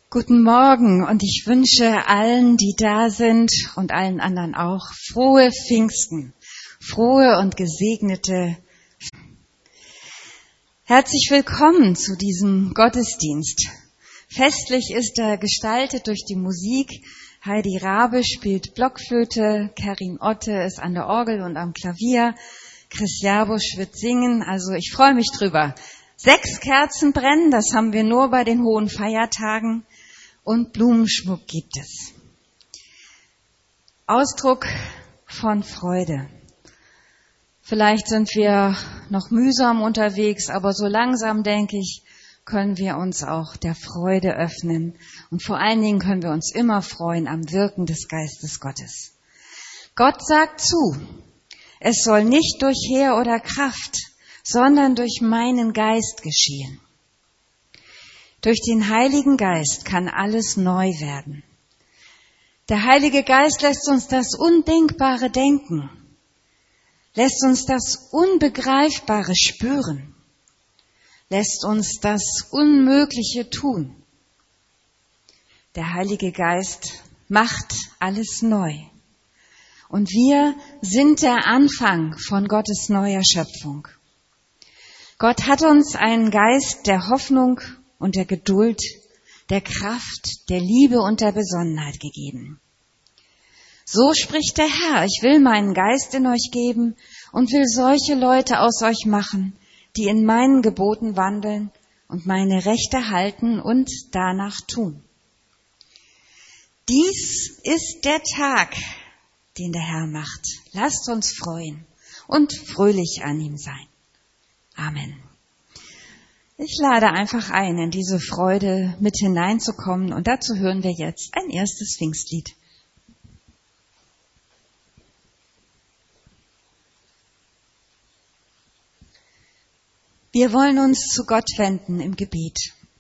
Guten Morgen und ich wünsche allen, die da sind und allen anderen auch, frohe Pfingsten, frohe und gesegnete. Herzlich willkommen zu diesem Gottesdienst. Festlich ist er gestaltet durch die Musik. Heidi Rabe spielt Blockflöte, Karin Otte ist an der Orgel und am Klavier, Chris Jabusch wird singen, also ich freue mich drüber. 6 Kerzen brennen, das haben wir nur bei den hohen Feiertagen. Und Blumenschmuck gibt es. Ausdruck von Freude. Vielleicht sind wir noch mühsam unterwegs, aber so langsam, denke ich, können wir uns auch der Freude öffnen. Und vor allen Dingen können wir uns immer freuen am Wirken des Geistes Gottes. Gott sagt zu, es soll nicht durch Heer oder Kraft, sondern durch meinen Geist geschehen. Durch den Heiligen Geist kann alles neu werden. Der Heilige Geist lässt uns das Undenkbare denken, lässt uns das Unbegreifbare spüren, lässt uns das Unmögliche tun. Der Heilige Geist macht alles neu. Und wir sind der Anfang von Gottes neuer Schöpfung. Gott hat uns einen Geist der Hoffnung und der Geduld, der Kraft, der Liebe und der Besonnenheit gegeben. So spricht der Herr, ich will meinen Geist in euch geben und will solche Leute aus euch machen, die in meinen Geboten wandeln und meine Rechte halten und danach tun. Dies ist der Tag, den der Herr macht. Lasst uns freuen und fröhlich an ihm sein. Amen. Ich lade einfach ein, in diese Freude mit hineinzukommen und dazu hören wir jetzt ein erstes Pfingstlied. Wir wollen uns zu Gott wenden im Gebet.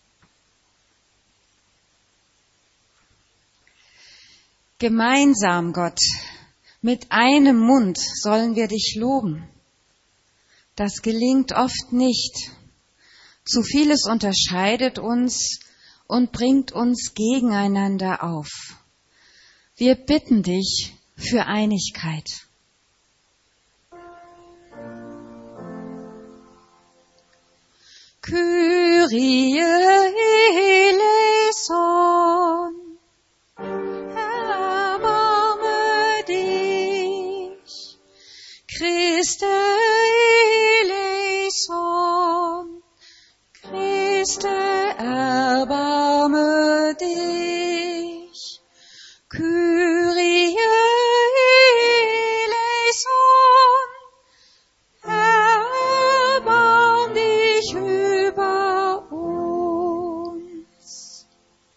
Gemeinsam, Gott, mit einem Mund sollen wir dich loben. Das gelingt oft nicht. Zu vieles unterscheidet uns und bringt uns gegeneinander auf. Wir bitten dich für Einigkeit. Kyrie eleison, erbarme dich. Christe eleison, Christe, erbarme dich. Kyrie eleison, erbarm dich über uns.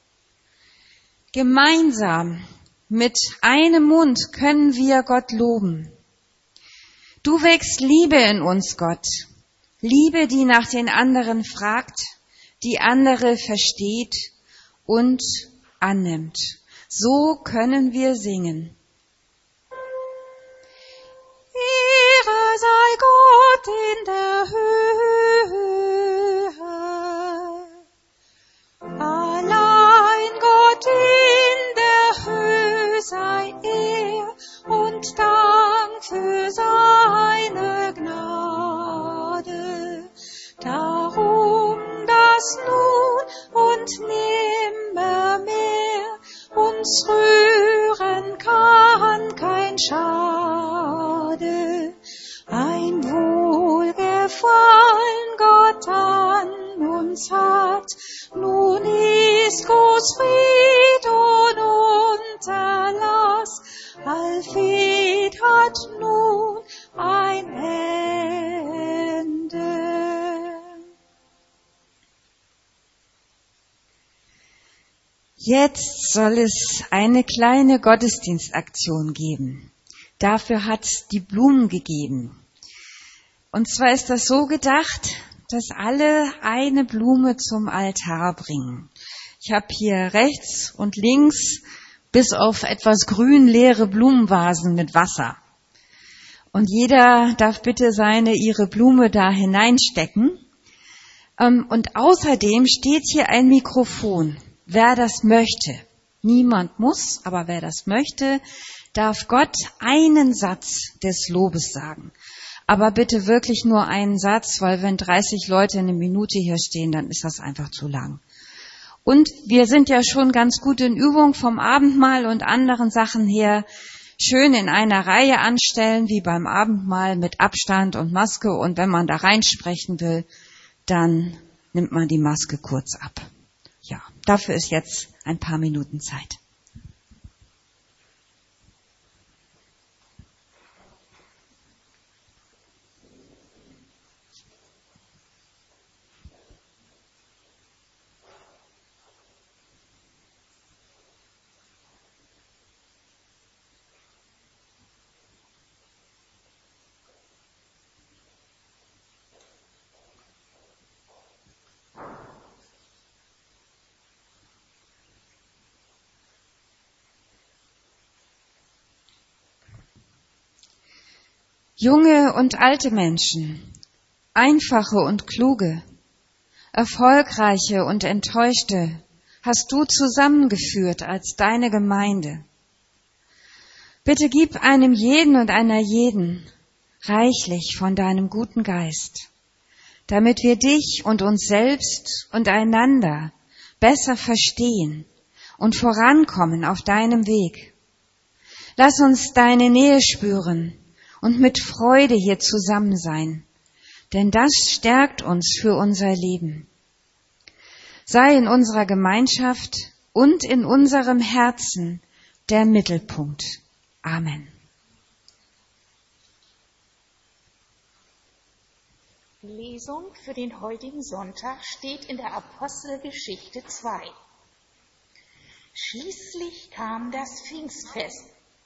Gemeinsam mit einem Mund können wir Gott loben. Du wächst Liebe in uns, Gott. Liebe, die nach den anderen fragt, die andere versteht und annimmt. So können wir singen. Ehre sei Gott in der Höhe. Allein Gott in der Höhe sei Ehr und Dank für seine Gnade. Darum, dass nun und nimmermehr uns rühren kann kein Schade. Ein Wohlgefallen Gott an uns hat, nun ist groß Fried und Unterlass, allfried hat nun ein Ende. Jetzt soll es eine kleine Gottesdienstaktion geben. Dafür hat die Blumen gegeben. Und zwar ist das so gedacht, dass alle eine Blume zum Altar bringen. Ich habe hier rechts und links bis auf etwas grün leere Blumenvasen mit Wasser. Und jeder darf bitte ihre Blume da hineinstecken. Und außerdem steht hier ein Mikrofon. wer das möchte, niemand muss, aber wer das möchte, darf Gott einen Satz des Lobes sagen. Aber bitte wirklich nur einen Satz, weil wenn 30 Leute eine Minute hier stehen, dann ist das einfach zu lang. Und wir sind ja schon ganz gut in Übung vom Abendmahl und anderen Sachen her. Schön in einer Reihe anstellen, wie beim Abendmahl mit Abstand und Maske. Und wenn man da reinsprechen will, dann nimmt man die Maske kurz ab. Ja, dafür ist jetzt ein paar Minuten Zeit. Junge und alte Menschen, einfache und kluge, erfolgreiche und enttäuschte, hast du zusammengeführt als deine Gemeinde. Bitte gib einem jeden und einer jeden reichlich von deinem guten Geist, damit wir dich und uns selbst und einander besser verstehen und vorankommen auf deinem Weg. Lass uns deine Nähe spüren und mit Freude hier zusammen sein, denn das stärkt uns für unser Leben. Sei in unserer Gemeinschaft und in unserem Herzen der Mittelpunkt. Amen. Die Lesung für den heutigen Sonntag steht in der Apostelgeschichte 2. Schließlich kam das Pfingstfest.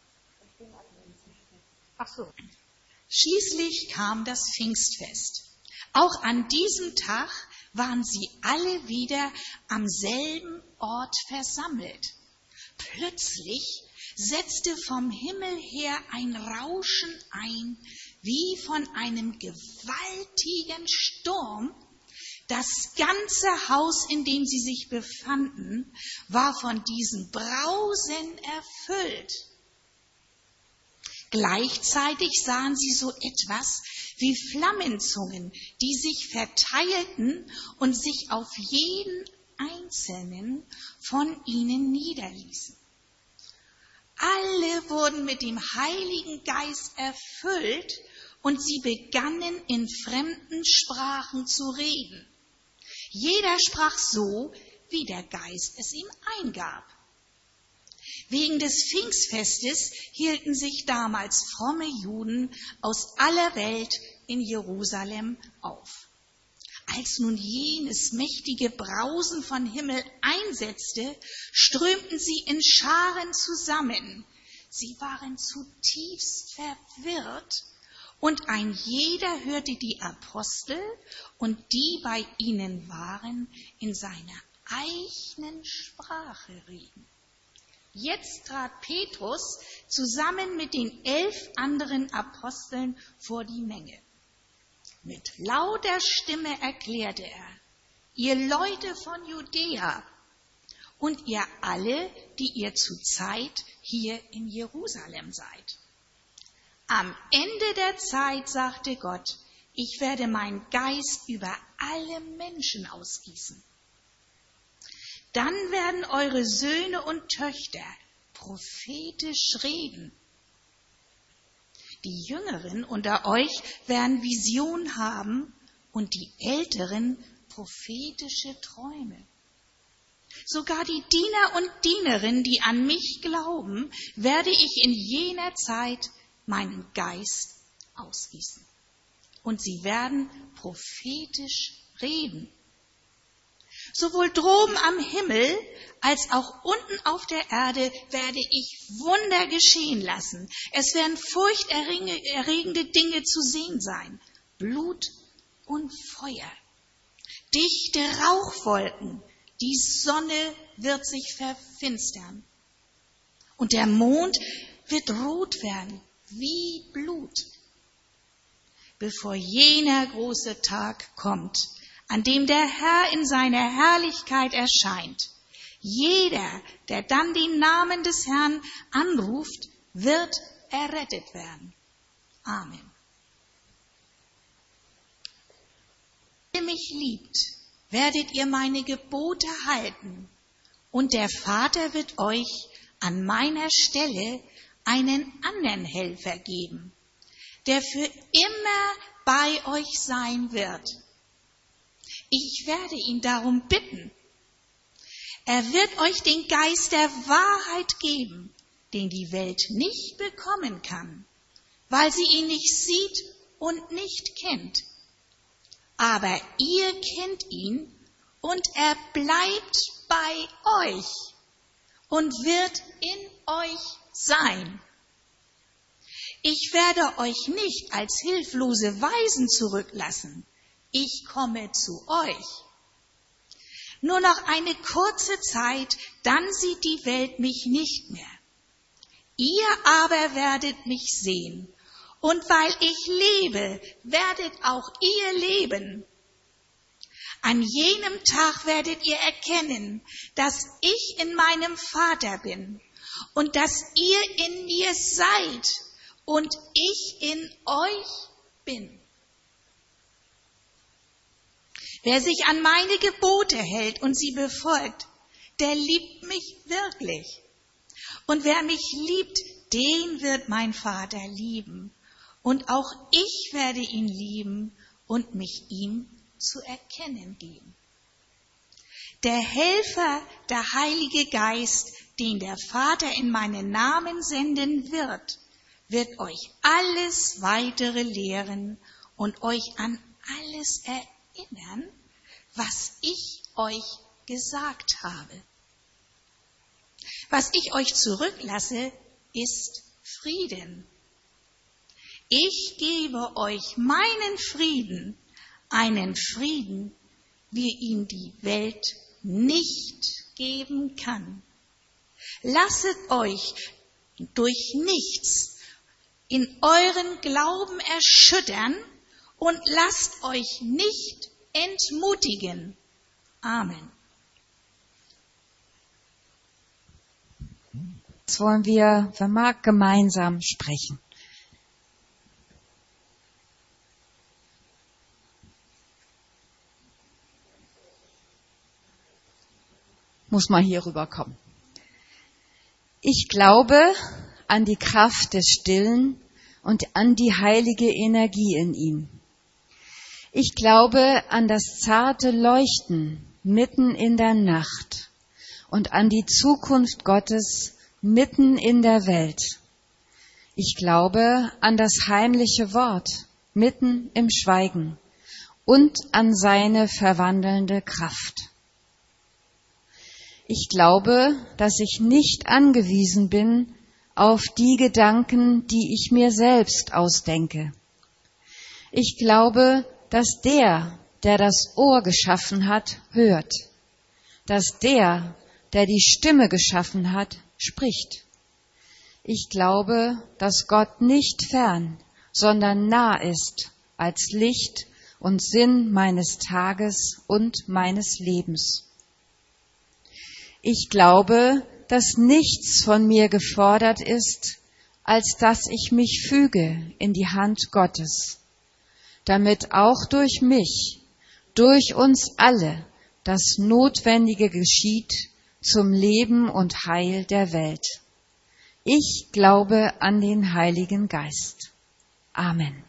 Schließlich kam das Pfingstfest. Auch an diesem Tag waren sie alle wieder am selben Ort versammelt. Plötzlich setzte vom Himmel her ein Rauschen ein, wie von einem gewaltigen Sturm. Das ganze Haus, in dem sie sich befanden, war von diesem Brausen erfüllt. Gleichzeitig sahen sie so etwas wie Flammenzungen, die sich verteilten und sich auf jeden einzelnen von ihnen niederließen. Alle wurden mit dem Heiligen Geist erfüllt und sie begannen in fremden Sprachen zu reden. Jeder sprach so, wie der Geist es ihm eingab. Wegen des Pfingstfestes hielten sich damals fromme Juden aus aller Welt in Jerusalem auf. Als nun jenes mächtige Brausen von Himmel einsetzte, strömten sie in Scharen zusammen. Sie waren zutiefst verwirrt und ein jeder hörte die Apostel und die bei ihnen waren in seiner eigenen Sprache reden. Jetzt trat Petrus zusammen mit den 11 anderen Aposteln vor die Menge. Mit lauter Stimme erklärte er: Ihr Leute von Judäa und ihr alle, die ihr zurzeit hier in Jerusalem seid. Am Ende der Zeit, sagte Gott, ich werde meinen Geist über alle Menschen ausgießen. Dann werden eure Söhne und Töchter prophetisch reden. Die Jüngeren unter euch werden Visionen haben und die Älteren prophetische Träume. Sogar die Diener und Dienerinnen, die an mich glauben, werde ich in jener Zeit meinen Geist ausgießen. Und sie werden prophetisch reden. Sowohl droben am Himmel als auch unten auf der Erde werde ich Wunder geschehen lassen. Es werden furchterregende Dinge zu sehen sein. Blut und Feuer. Dichte Rauchwolken. Die Sonne wird sich verfinstern. Und der Mond wird rot werden wie Blut. Bevor jener große Tag kommt, an dem der Herr in seiner Herrlichkeit erscheint. Jeder, der dann den Namen des Herrn anruft, wird errettet werden. Amen. Wenn ihr mich liebt, werdet ihr meine Gebote halten, und der Vater wird euch an meiner Stelle einen anderen Helfer geben, der für immer bei euch sein wird. Ich werde ihn darum bitten. Er wird euch den Geist der Wahrheit geben, den die Welt nicht bekommen kann, weil sie ihn nicht sieht und nicht kennt. Aber ihr kennt ihn und er bleibt bei euch und wird in euch sein. Ich werde euch nicht als hilflose Waisen zurücklassen. Ich komme zu euch. Nur noch eine kurze Zeit, dann sieht die Welt mich nicht mehr. Ihr aber werdet mich sehen. Und weil ich lebe, werdet auch ihr leben. An jenem Tag werdet ihr erkennen, dass ich in meinem Vater bin und dass ihr in mir seid und ich in euch bin. Wer sich an meine Gebote hält und sie befolgt, der liebt mich wirklich. Und wer mich liebt, den wird mein Vater lieben. Und auch ich werde ihn lieben und mich ihm zu erkennen geben. Der Helfer, der Heilige Geist, den der Vater in meinen Namen senden wird, wird euch alles weitere lehren und euch an alles erinnern, was ich euch gesagt habe. Was ich euch zurücklasse, ist Frieden. Ich gebe euch meinen Frieden, einen Frieden, wie ihn die Welt nicht geben kann. Lasset euch durch nichts in euren Glauben erschüttern und lasst euch nicht entmutigen. Amen. Jetzt wollen wir, wer mag, gemeinsam sprechen. Muss mal hier rüberkommen. Ich glaube an die Kraft des Stillen und an die heilige Energie in ihm. Ich glaube an das zarte Leuchten mitten in der Nacht und an die Zukunft Gottes mitten in der Welt. Ich glaube an das heimliche Wort mitten im Schweigen und an seine verwandelnde Kraft. Ich glaube, dass ich nicht angewiesen bin auf die Gedanken, die ich mir selbst ausdenke. Ich glaube, dass der das Ohr geschaffen hat, hört, dass der die Stimme geschaffen hat, spricht. Ich glaube, dass Gott nicht fern, sondern nah ist, als Licht und Sinn meines Tages und meines Lebens. Ich glaube, dass nichts von mir gefordert ist, als dass ich mich füge in die Hand Gottes, damit auch durch mich, durch uns alle, das Notwendige geschieht zum Leben und Heil der Welt. Ich glaube an den Heiligen Geist. Amen.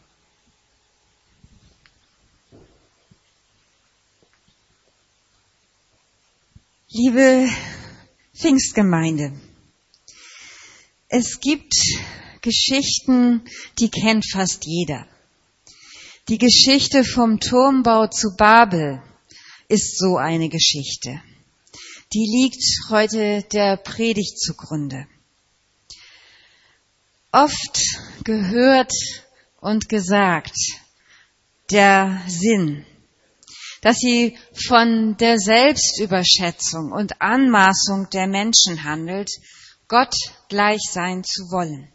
Liebe Pfingstgemeinde, es gibt Geschichten, die kennt fast jeder. Die Geschichte vom Turmbau zu Babel ist so eine Geschichte. Die liegt heute der Predigt zugrunde. Oft gehört und gesagt der Sinn, dass sie von der Selbstüberschätzung und Anmaßung der Menschen handelt, Gott gleich sein zu wollen.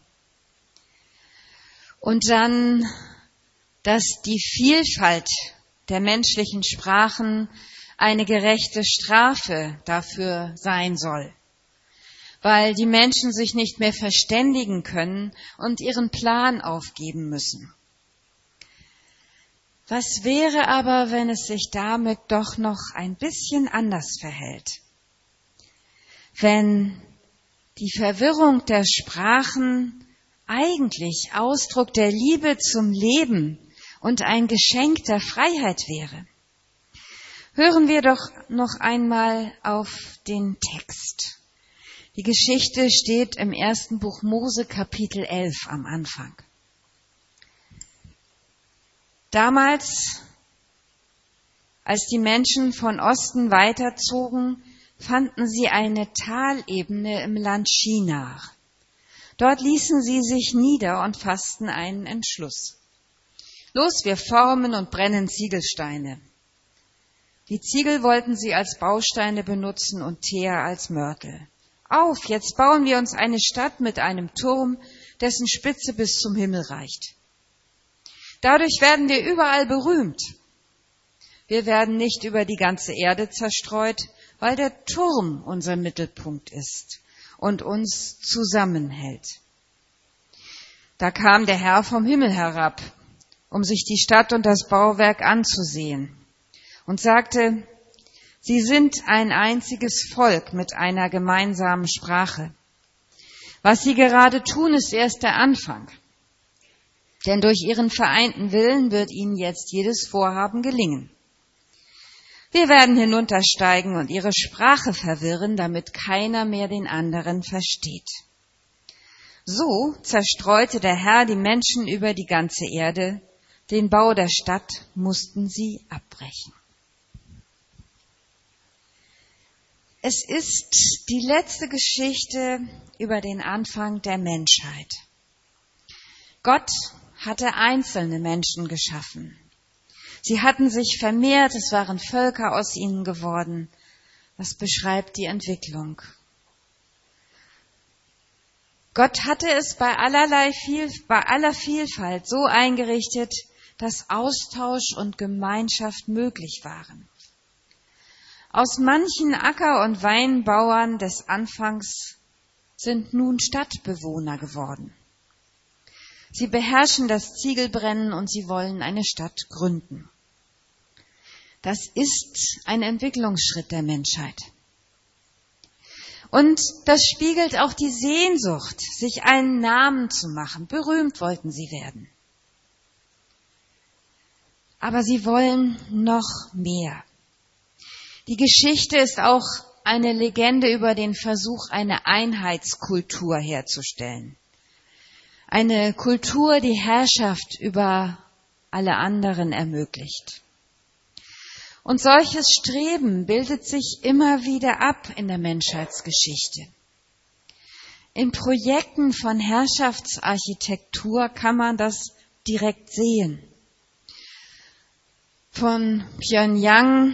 Und dann, dass die Vielfalt der menschlichen Sprachen eine gerechte Strafe dafür sein soll, weil die Menschen sich nicht mehr verständigen können und ihren Plan aufgeben müssen. Was wäre aber, wenn es sich damit doch noch ein bisschen anders verhält? Wenn die Verwirrung der Sprachen eigentlich Ausdruck der Liebe zum Leben und ein Geschenk der Freiheit wäre? Hören wir doch noch einmal auf den Text. Die Geschichte steht im 1. Buch Mose, Kapitel 11 am Anfang. Damals, als die Menschen von Osten weiterzogen, fanden sie eine Talebene im Land Shinar. Dort ließen sie sich nieder und fassten einen Entschluss. Los, wir formen und brennen Ziegelsteine. Die Ziegel wollten sie als Bausteine benutzen und Teer als Mörtel. Auf, jetzt bauen wir uns eine Stadt mit einem Turm, dessen Spitze bis zum Himmel reicht. Dadurch werden wir überall berühmt. Wir werden nicht über die ganze Erde zerstreut, weil der Turm unser Mittelpunkt ist und uns zusammenhält. Da kam der Herr vom Himmel herab, um sich die Stadt und das Bauwerk anzusehen, und sagte: Sie sind ein einziges Volk mit einer gemeinsamen Sprache. Was sie gerade tun, ist erst der Anfang. Denn durch ihren vereinten Willen wird ihnen jetzt jedes Vorhaben gelingen. Wir werden hinuntersteigen und ihre Sprache verwirren, damit keiner mehr den anderen versteht. So zerstreute der Herr die Menschen über die ganze Erde. Den Bau der Stadt mussten sie abbrechen. Es ist die letzte Geschichte über den Anfang der Menschheit. Gott hatte einzelne Menschen geschaffen. Sie hatten sich vermehrt, es waren Völker aus ihnen geworden. Das beschreibt die Entwicklung. Gott hatte es bei aller Vielfalt so eingerichtet, dass Austausch und Gemeinschaft möglich waren. Aus manchen Acker- und Weinbauern des Anfangs sind nun Stadtbewohner geworden. Sie beherrschen das Ziegelbrennen und sie wollen eine Stadt gründen. Das ist ein Entwicklungsschritt der Menschheit. Und das spiegelt auch die Sehnsucht, sich einen Namen zu machen. Berühmt wollten sie werden. Aber sie wollen noch mehr. Die Geschichte ist auch eine Legende über den Versuch, eine Einheitskultur herzustellen. Eine Kultur, die Herrschaft über alle anderen ermöglicht. Und solches Streben bildet sich immer wieder ab in der Menschheitsgeschichte. In Projekten von Herrschaftsarchitektur kann man das direkt sehen. Von Pyongyang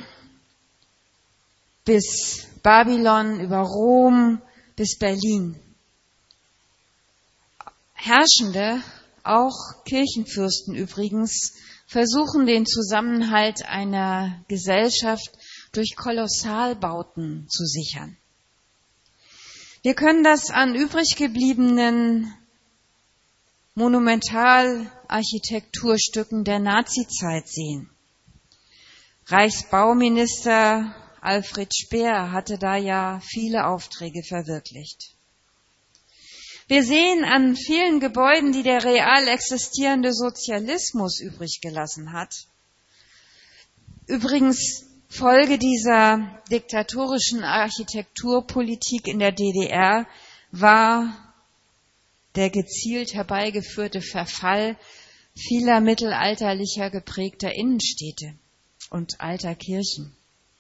bis Babylon, über Rom bis Berlin. Herrschende, auch Kirchenfürsten übrigens, versuchen den Zusammenhalt einer Gesellschaft durch Kolossalbauten zu sichern. Wir können das an übrig gebliebenen Monumentalarchitekturstücken der Nazizeit sehen. Reichsbauminister Alfred Speer hatte da ja viele Aufträge verwirklicht. Wir sehen an vielen Gebäuden, die der real existierende Sozialismus übrig gelassen hat. Übrigens Folge dieser diktatorischen Architekturpolitik in der DDR war der gezielt herbeigeführte Verfall vieler mittelalterlicher geprägter Innenstädte und alter Kirchen.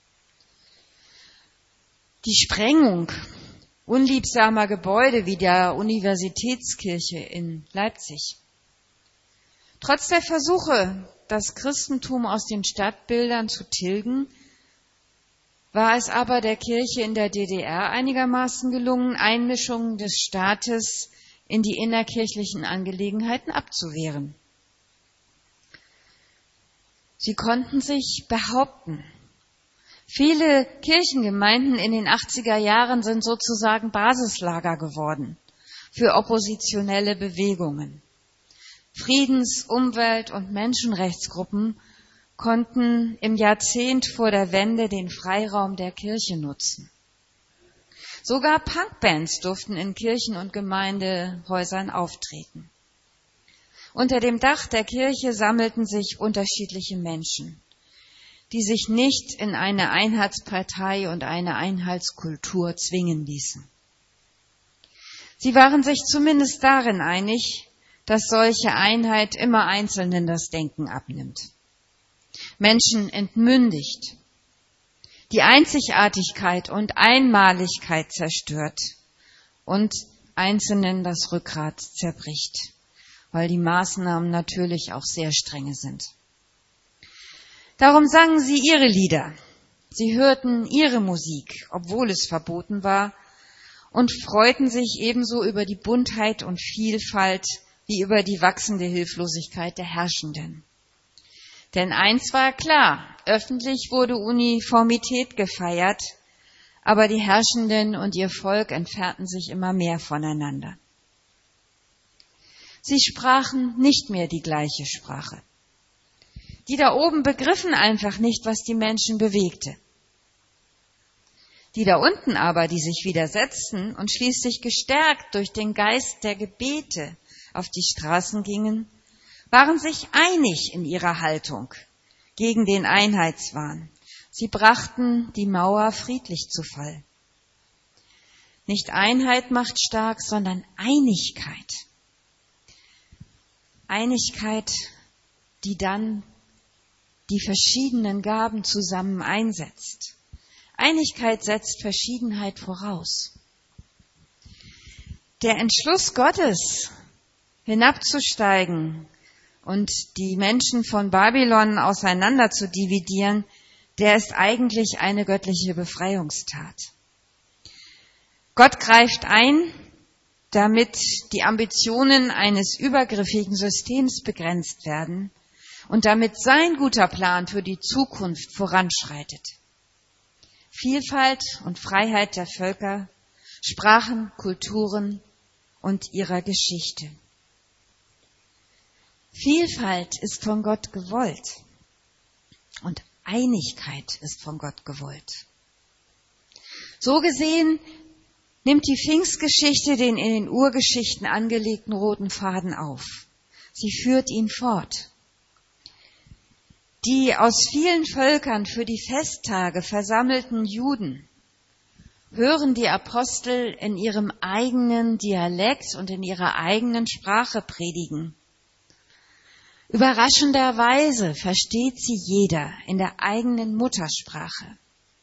Die Sprengung unliebsamer Gebäude wie der Universitätskirche in Leipzig. Trotz der Versuche, das Christentum aus den Stadtbildern zu tilgen, war es aber der Kirche in der DDR einigermaßen gelungen, Einmischungen des Staates in die innerkirchlichen Angelegenheiten abzuwehren. Sie konnten sich behaupten. Viele Kirchengemeinden in den 80er Jahren sind sozusagen Basislager geworden für oppositionelle Bewegungen. Friedens-, Umwelt- und Menschenrechtsgruppen konnten im Jahrzehnt vor der Wende den Freiraum der Kirche nutzen. Sogar Punkbands durften in Kirchen und Gemeindehäusern auftreten. Unter dem Dach der Kirche sammelten sich unterschiedliche Menschen, die sich nicht in eine Einheitspartei und eine Einheitskultur zwingen ließen. Sie waren sich zumindest darin einig, dass solche Einheit immer Einzelnen das Denken abnimmt, Menschen entmündigt, die Einzigartigkeit und Einmaligkeit zerstört und Einzelnen das Rückgrat zerbricht, weil die Maßnahmen natürlich auch sehr strenge sind. Darum sangen sie ihre Lieder, sie hörten ihre Musik, obwohl es verboten war, und freuten sich ebenso über die Buntheit und Vielfalt wie über die wachsende Hilflosigkeit der Herrschenden. Denn eins war klar, öffentlich wurde Uniformität gefeiert, aber die Herrschenden und ihr Volk entfernten sich immer mehr voneinander. Sie sprachen nicht mehr die gleiche Sprache. Die da oben begriffen einfach nicht, was die Menschen bewegte. Die da unten aber, die sich widersetzten und schließlich gestärkt durch den Geist der Gebete auf die Straßen gingen, waren sich einig in ihrer Haltung gegen den Einheitswahn. Sie brachten die Mauer friedlich zu Fall. Nicht Einheit macht stark, sondern Einigkeit. Einigkeit, die dann die verschiedenen Gaben zusammen einsetzt. Einigkeit setzt Verschiedenheit voraus. Der Entschluss Gottes, hinabzusteigen und die Menschen von Babylon auseinander zu dividieren, der ist eigentlich eine göttliche Befreiungstat. Gott greift ein, damit die Ambitionen eines übergriffigen Systems begrenzt werden und damit sein guter Plan für die Zukunft voranschreitet. Vielfalt und Freiheit der Völker, Sprachen, Kulturen und ihrer Geschichte. Vielfalt ist von Gott gewollt und Einigkeit ist von Gott gewollt. So gesehen nimmt die Pfingstgeschichte den in den Urgeschichten angelegten roten Faden auf. Sie führt ihn fort. Die aus vielen Völkern für die Festtage versammelten Juden hören die Apostel in ihrem eigenen Dialekt und in ihrer eigenen Sprache predigen. Überraschenderweise versteht sie jeder in der eigenen Muttersprache.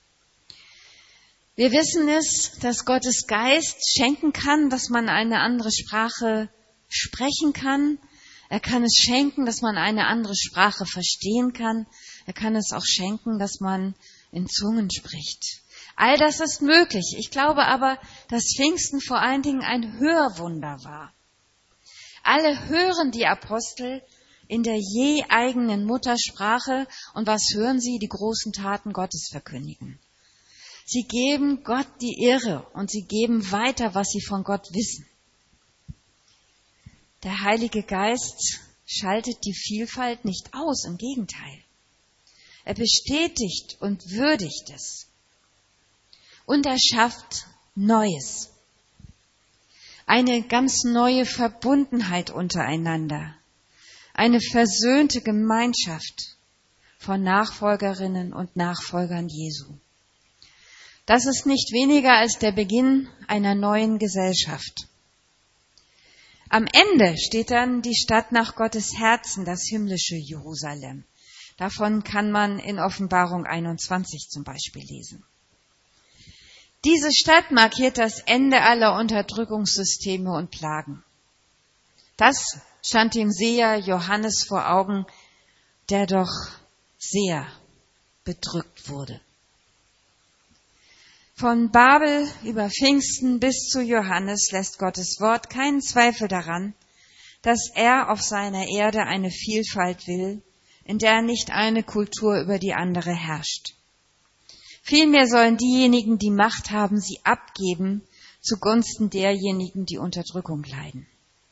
Wir wissen es, dass Gottes Geist schenken kann, dass man eine andere Sprache sprechen kann. Er kann es schenken, dass man eine andere Sprache verstehen kann. Er kann es auch schenken, dass man in Zungen spricht. All das ist möglich. Ich glaube aber, dass Pfingsten vor allen Dingen ein Hörwunder war. Alle hören die Apostel in der je eigenen Muttersprache. Und was hören sie? Die großen Taten Gottes verkündigen. Sie geben Gott die Ehre und sie geben weiter, was sie von Gott wissen. Der Heilige Geist schaltet die Vielfalt nicht aus, im Gegenteil. Er bestätigt und würdigt es. Und er schafft Neues. Eine ganz neue Verbundenheit untereinander. Eine versöhnte Gemeinschaft von Nachfolgerinnen und Nachfolgern Jesu. Das ist nicht weniger als der Beginn einer neuen Gesellschaft. Am Ende steht dann die Stadt nach Gottes Herzen, das himmlische Jerusalem. Davon kann man in Offenbarung 21 zum Beispiel lesen. Diese Stadt markiert das Ende aller Unterdrückungssysteme und Plagen. Das stand dem Seher Johannes vor Augen, der doch sehr bedrückt wurde. Von Babel über Pfingsten bis zu Johannes lässt Gottes Wort keinen Zweifel daran, dass er auf seiner Erde eine Vielfalt will, in der nicht eine Kultur über die andere herrscht. Vielmehr sollen diejenigen, die Macht haben, sie abgeben zugunsten derjenigen, die Unterdrückung leiden.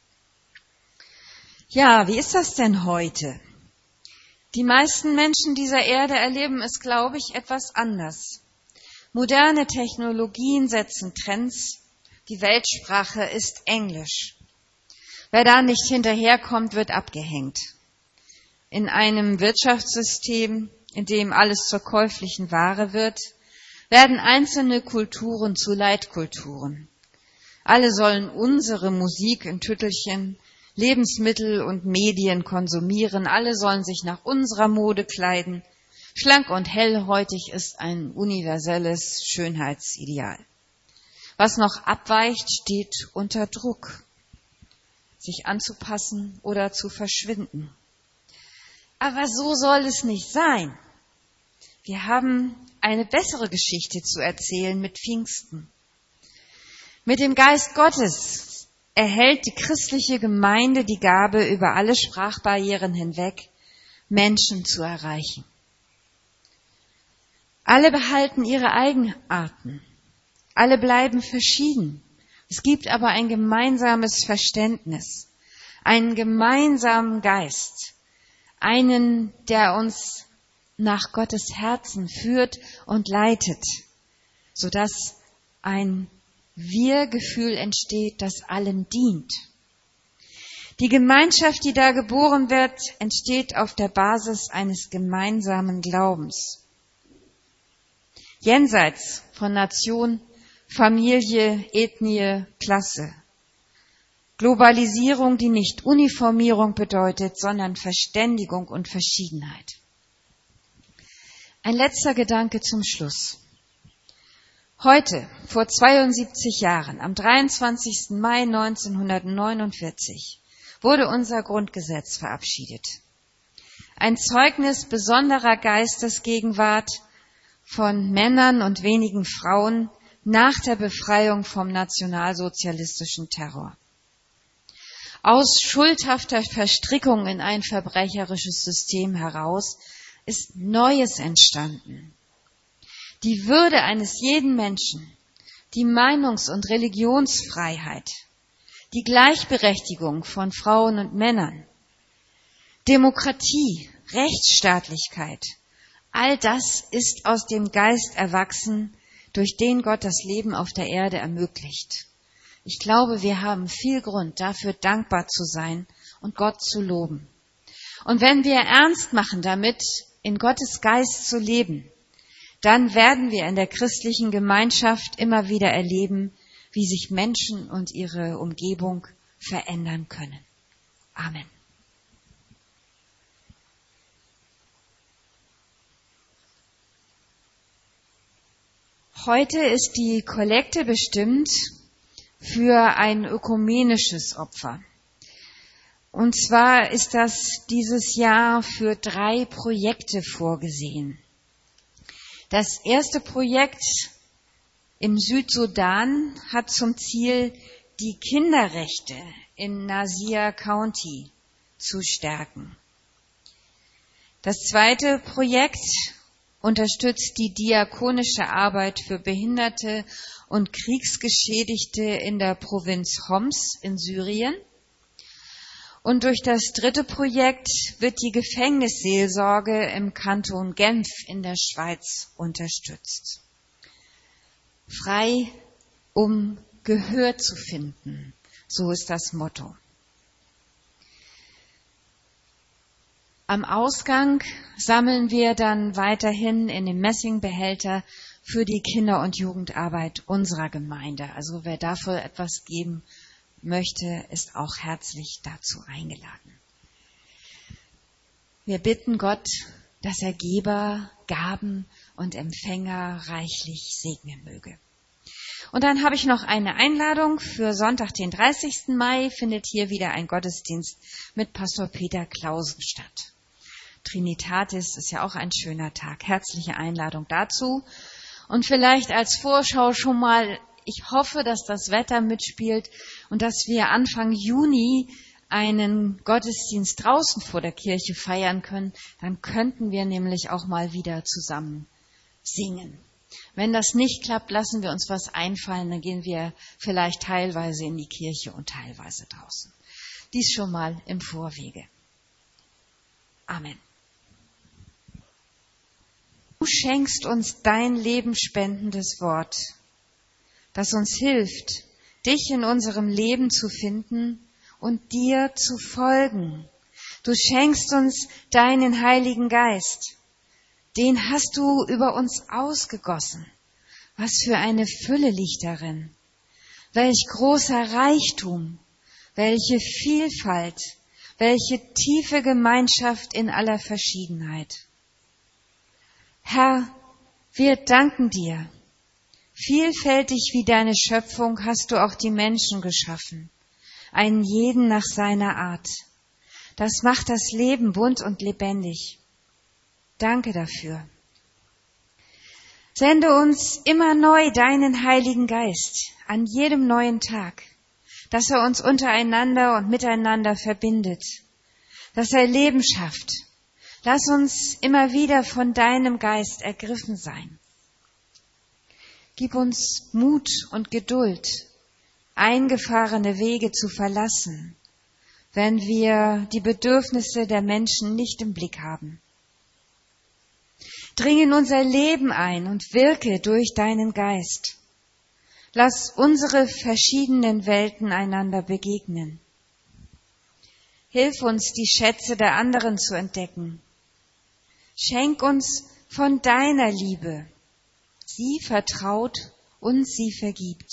Ja, wie ist das denn heute? Die meisten Menschen dieser Erde erleben es, glaube ich, etwas anders. Moderne Technologien setzen Trends. Die Weltsprache ist Englisch. Wer da nicht hinterherkommt, wird abgehängt. In einem Wirtschaftssystem, in dem alles zur käuflichen Ware wird, werden einzelne Kulturen zu Leitkulturen. Alle sollen unsere Musik in Tüttelchen, Lebensmittel und Medien konsumieren. Alle sollen sich nach unserer Mode kleiden. Schlank und hellhäutig ist ein universelles Schönheitsideal. Was noch abweicht, steht unter Druck, sich anzupassen oder zu verschwinden. Aber so soll es nicht sein. Wir haben eine bessere Geschichte zu erzählen mit Pfingsten. Mit dem Geist Gottes erhält die christliche Gemeinde die Gabe, über alle Sprachbarrieren hinweg Menschen zu erreichen. Alle behalten ihre Eigenarten. Alle bleiben verschieden. Es gibt aber ein gemeinsames Verständnis, einen gemeinsamen Geist, einen, der uns nach Gottes Herzen führt und leitet, sodass ein Wir-Gefühl entsteht, das allen dient. Die Gemeinschaft, die da geboren wird, entsteht auf der Basis eines gemeinsamen Glaubens. Jenseits von Nation, Familie, Ethnie, Klasse. Globalisierung, die nicht Uniformierung bedeutet, sondern Verständigung und Verschiedenheit. Ein letzter Gedanke zum Schluss. Heute, vor 72 Jahren, am 23. Mai 1949, wurde unser Grundgesetz verabschiedet. Ein Zeugnis besonderer Geistesgegenwart von Männern und wenigen Frauen nach der Befreiung vom nationalsozialistischen Terror. Aus schuldhafter Verstrickung in ein verbrecherisches System heraus ist Neues entstanden. Die Würde eines jeden Menschen, die Meinungs- und Religionsfreiheit, die Gleichberechtigung von Frauen und Männern, Demokratie, Rechtsstaatlichkeit, all das ist aus dem Geist erwachsen, durch den Gott das Leben auf der Erde ermöglicht. Ich glaube, wir haben viel Grund, dafür dankbar zu sein und Gott zu loben. Und wenn wir ernst machen damit, in Gottes Geist zu leben, dann werden wir in der christlichen Gemeinschaft immer wieder erleben, wie sich Menschen und ihre Umgebung verändern können. Amen. Heute ist die Kollekte bestimmt für ein ökumenisches Opfer. Und zwar ist das dieses Jahr für 3 Projekte vorgesehen. Das erste Projekt im Südsudan hat zum Ziel, die Kinderrechte in Nasir County zu stärken. Das zweite Projekt unterstützt die diakonische Arbeit für Behinderte und Kriegsgeschädigte in der Provinz Homs in Syrien. Und durch das dritte Projekt wird die Gefängnisseelsorge im Kanton Genf in der Schweiz unterstützt. Frei, um Gehör zu finden, so ist das Motto. Am Ausgang sammeln wir dann weiterhin in dem Messingbehälter für die Kinder- und Jugendarbeit unserer Gemeinde. Also wer dafür etwas geben möchte, ist auch herzlich dazu eingeladen. Wir bitten Gott, dass er Geber, Gaben und Empfänger reichlich segnen möge. Und dann habe ich noch eine Einladung für Sonntag, den 30. Mai, findet hier wieder ein Gottesdienst mit Pastor Peter Clausen statt. Trinitatis ist ja auch ein schöner Tag. Herzliche Einladung dazu. Und vielleicht als Vorschau schon mal, ich hoffe, dass das Wetter mitspielt und dass wir Anfang Juni einen Gottesdienst draußen vor der Kirche feiern können. Dann könnten wir nämlich auch mal wieder zusammen singen. Wenn das nicht klappt, lassen wir uns was einfallen, dann gehen wir vielleicht teilweise in die Kirche und teilweise draußen. Dies schon mal im Vorwege. Amen. Du schenkst uns dein lebensspendendes Wort, das uns hilft, dich in unserem Leben zu finden und dir zu folgen. Du schenkst uns deinen Heiligen Geist. Den hast du über uns ausgegossen. Was für eine Fülle liegt darin. Welch großer Reichtum, welche Vielfalt, welche tiefe Gemeinschaft in aller Verschiedenheit. Herr, wir danken dir. Vielfältig wie deine Schöpfung hast du auch die Menschen geschaffen, einen jeden nach seiner Art. Das macht das Leben bunt und lebendig. Danke dafür. Sende uns immer neu deinen Heiligen Geist an jedem neuen Tag, dass er uns untereinander und miteinander verbindet, dass er Leben schafft. Lass uns immer wieder von deinem Geist ergriffen sein. Gib uns Mut und Geduld, eingefahrene Wege zu verlassen, wenn wir die Bedürfnisse der Menschen nicht im Blick haben. Dring in unser Leben ein und wirke durch deinen Geist. Lass unsere verschiedenen Welten einander begegnen. Hilf uns, die Schätze der anderen zu entdecken. Schenk uns von deiner Liebe. Sie vertraut und sie vergibt.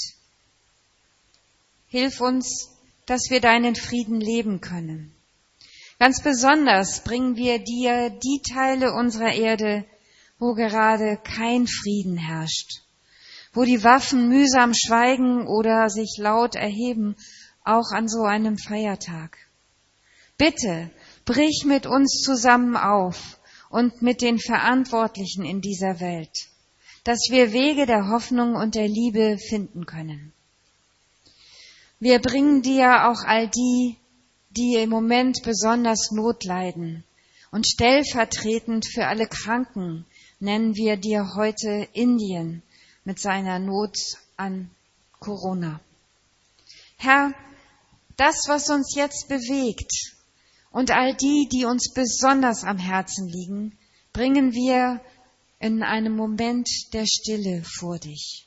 Hilf uns, dass wir deinen Frieden leben können. Ganz besonders bringen wir dir die Teile unserer Erde, wo gerade kein Frieden herrscht, wo die Waffen mühsam schweigen oder sich laut erheben, auch an so einem Feiertag. Bitte, brich mit uns zusammen auf und mit den Verantwortlichen in dieser Welt, dass wir Wege der Hoffnung und der Liebe finden können. Wir bringen dir auch all die, die im Moment besonders Not leiden, und stellvertretend für alle Kranken nennen wir dir heute Indien mit seiner Not an Corona. Herr, das, was uns jetzt bewegt und all die, die uns besonders am Herzen liegen, bringen wir in einem Moment der Stille vor dich.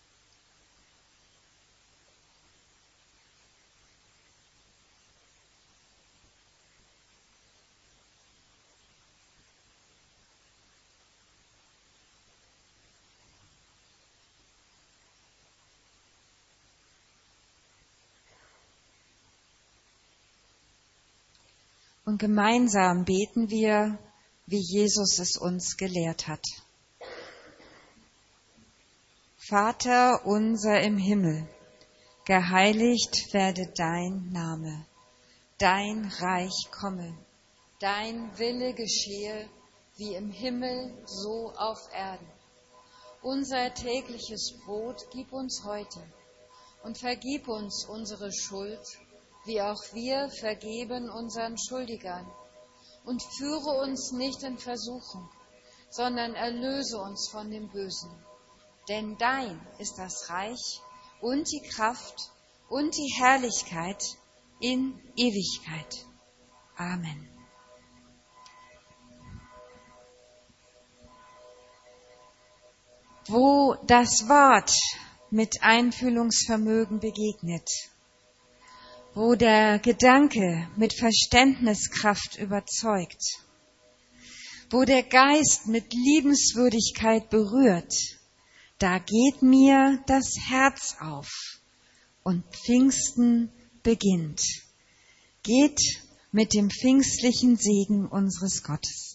Und gemeinsam beten wir, wie Jesus es uns gelehrt hat. Vater unser im Himmel, geheiligt werde dein Name, dein Reich komme, dein Wille geschehe, wie im Himmel, so auf Erden. Unser tägliches Brot gib uns heute und vergib uns unsere Schuld, wie auch wir vergeben unseren Schuldigern. Und führe uns nicht in Versuchung, sondern erlöse uns von dem Bösen. Denn dein ist das Reich und die Kraft und die Herrlichkeit in Ewigkeit. Amen. Wo das Wort mit Einfühlungsvermögen begegnet, wo der Gedanke mit Verständniskraft überzeugt, wo der Geist mit Liebenswürdigkeit berührt, da geht mir das Herz auf und Pfingsten beginnt. Geht mit dem pfingstlichen Segen unseres Gottes.